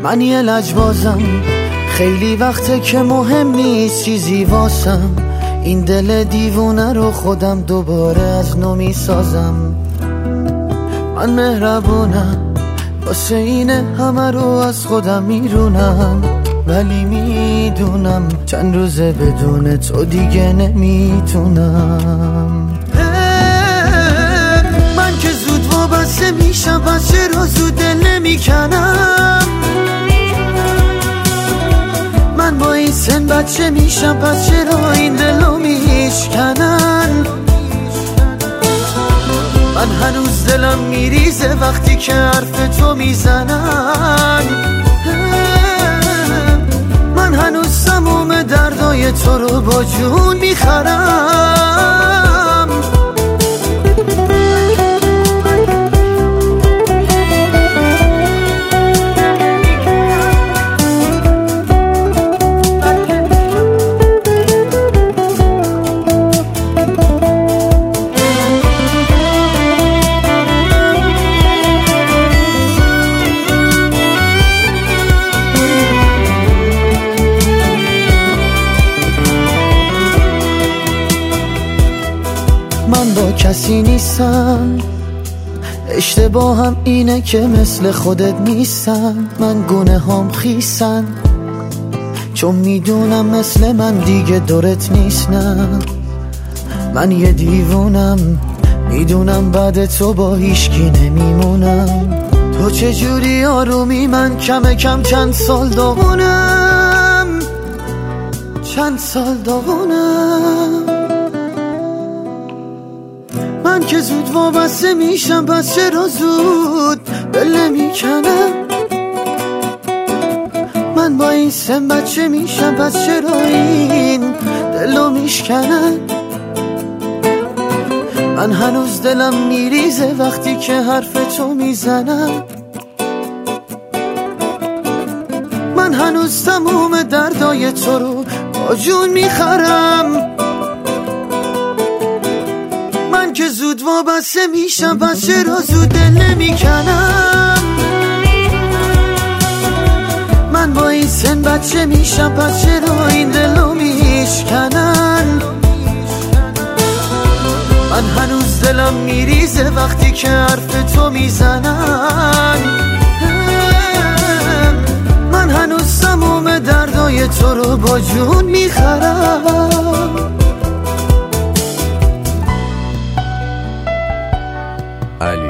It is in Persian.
من یه لجبازم، خیلی وقته که مهم نیست چیزی واسم. این دل دیوونه رو خودم دوباره از نو میسازم. من مهربونم، واسه اینه همه رو از خودم میرونم، ولی میدونم چند روزه بدون تو دیگه نمیتونم. من که زود وابسته میشم، پس چرا زود دل نمیکنم؟ من با این سن بچه میشم، پس چرا این دلو میشکنن؟ من هنوز دلم میریزه وقتی که حرف تو میزنن. من هنوز تموم دردای تو رو با جون میخرم. من با کسی نیستم، اشتباهم اینه که مثل خودت نیستم. من گونه هم خیسن، چون میدونم مثل من دیگه دورت نیستم. من یه دیوونم، میدونم بعد تو با هیچکی نمیمونم. تو چجوری آرومی، من کم کم چند سال داغونم، چند سال داغونم. من که زود وابسته میشم، پس چرا زود دل نمیکنم؟ من با این سن بچه میشم، پس چرا این دلو میشکنن؟ من هنوز دلم میریزه وقتی که حرف تو میزنم. من هنوز تموم دردای تو رو با جون میخرم. من که زود وابسته میشم، پس چرا زود دل نمیکنم؟ من با این سن بچه میشم، پس چرا این دلو میشکنن؟ من هنوز دلم میریزه وقتی که حرف تو میزنن. من هنوز تموم دردای تو رو با جون میخرم. علی